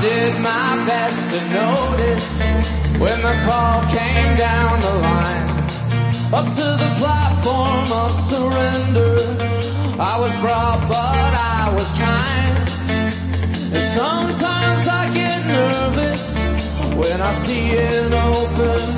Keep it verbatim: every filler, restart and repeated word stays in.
did my best to notice when the call came down the line. Up to the platform of surrender, I was brought but I was kind. And sometimes I get nervous when I see an open